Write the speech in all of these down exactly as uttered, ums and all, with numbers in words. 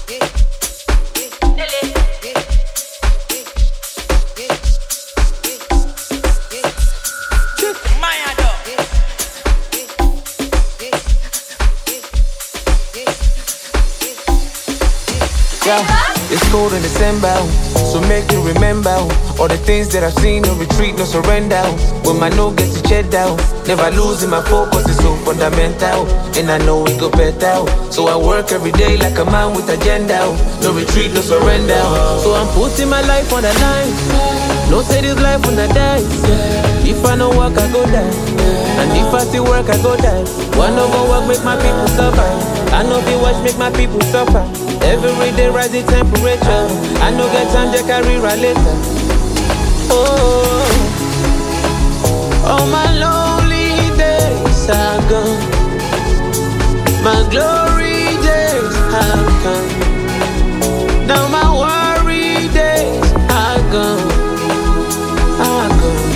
Yeah, it's cold in December, so make you remember all the things that I've seen. No retreat, no surrender. When my no gets to check down, never losing my focus is so fundamental. And I know it go better, so I work every day like a man with agenda. No retreat, no surrender. So I'm putting my life on the line. No say this life when I die. If I no work, I go die. And if I still work, I go die. One over work make my people suffer. I know be watch make my people suffer. Every day rise the temperature. I know get time to carry right later. Oh, all my lonely days are gone. My glory days have come. Now my worry days are gone. Are gone.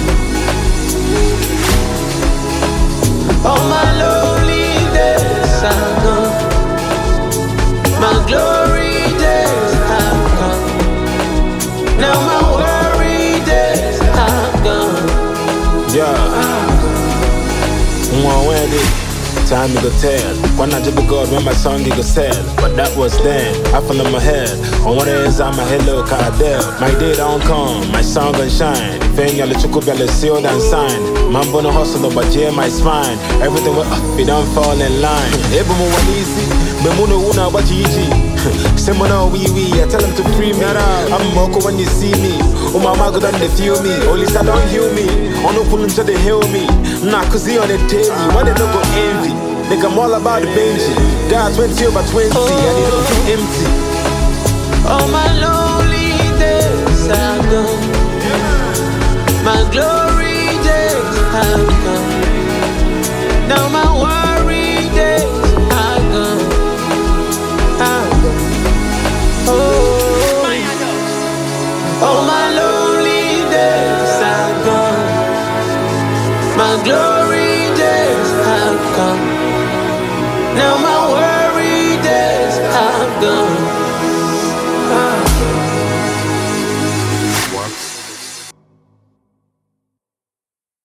All my lonely days are gone. My glory days have come. Now my worry days have gone. Yeah. One way time you go tell. When I did the God when my song you go sell. But that was then. I fell on my head. On what is I'm a hello Cardell. My day don't come, my song gon' shine. If any y'all chuku be sealed and signed. Man born a hustler but yeah my spine. Everything will up, it don't fall in line. Able more one easy. But Muno una what you eat. Simona wee wee, I tell them to free me. I'm Moko when you see me. Oh my mago done they feel me. Only I don't heal me. On no pull until they heal me. Nah, cause he on the daily. Why they don't go envy? Think I'm all about the Benji. God twenty over twenty, oh. And it don't feel empty. All my lonely days are gone. My glory days have come. Now my worry days are gone. Are gone. Oh, all my lonely days are gone. My glory days have come. Now my worry days have gone.